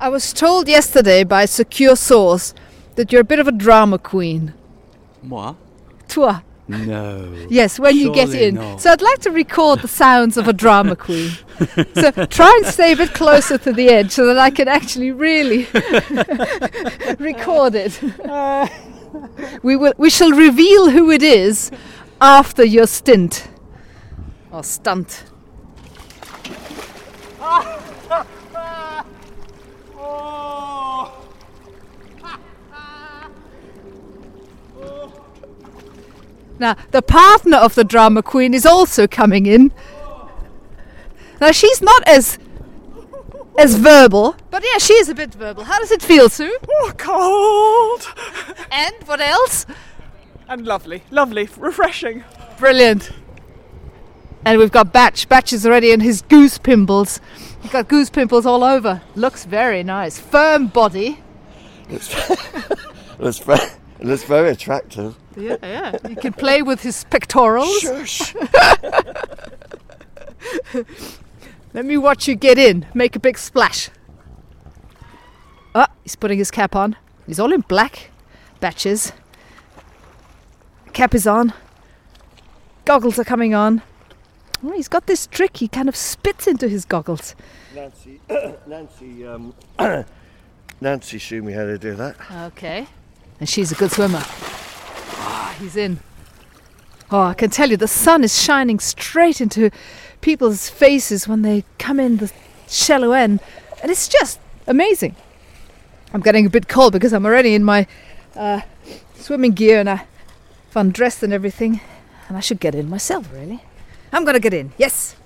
I was told yesterday by Secure Source that you're a bit of a drama queen. Moi? Toi. No. Yes, when you get surely in. not. So I'd like to record the sounds of a drama queen. So try and stay a bit closer to the edge so that I can actually really record it. We shall reveal who it is after your stint. Or stunt. Now, the partner of the drama queen is also coming in. Now, she's not as verbal, but yeah, she is a bit verbal. How does it feel, Sue? Oh, cold! And what else? And lovely, refreshing. Brilliant. And we've got Batch. Batch is already in his goose pimples. He's got goose pimples all over. Looks very nice. Firm body. It looks very attractive. Yeah. You can play with his pectorals. Shush. Let me watch you get in. Make a big splash. Oh, he's putting his cap on. He's all in black. Batches. Cap is on. Goggles are coming on. Oh, he's got this trick. He kind of spits into his goggles. Nancy showed me how to do that. Okay. And she's a good swimmer. Oh, he's in. Oh, I can tell you, the sun is shining straight into people's faces when they come in the shallow end. And it's just amazing. I'm getting a bit cold because I'm already in my swimming gear and I've undressed and everything. And I should get in myself, really. I'm going to get in. Yes.